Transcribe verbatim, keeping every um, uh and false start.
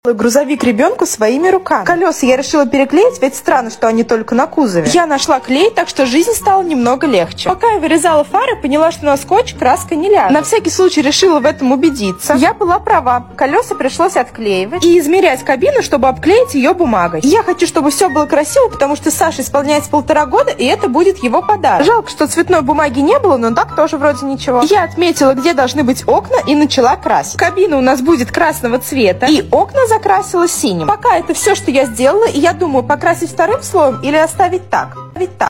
Грузовик ребенку своими руками. Колеса я решила переклеить, ведь странно, что они только на кузове. Я нашла клей, так что жизнь стала немного легче. Пока я вырезала фары, поняла, что на скотч краска не ляжет. На всякий случай решила в этом убедиться. Я была права. Колеса пришлось отклеивать и измерять кабину, чтобы обклеить ее бумагой. Я хочу, чтобы все было красиво, потому что Саше исполняется полтора года, и это будет его подарок. Жалко, что цветной бумаги не было, но так тоже вроде ничего. Я отметила, где должны быть окна, и начала красить. Кабина у нас будет красного цвета, и окна закрасила синим. Пока это все, что я сделала, и я думаю, покрасить вторым слоем или оставить так. Ведь так.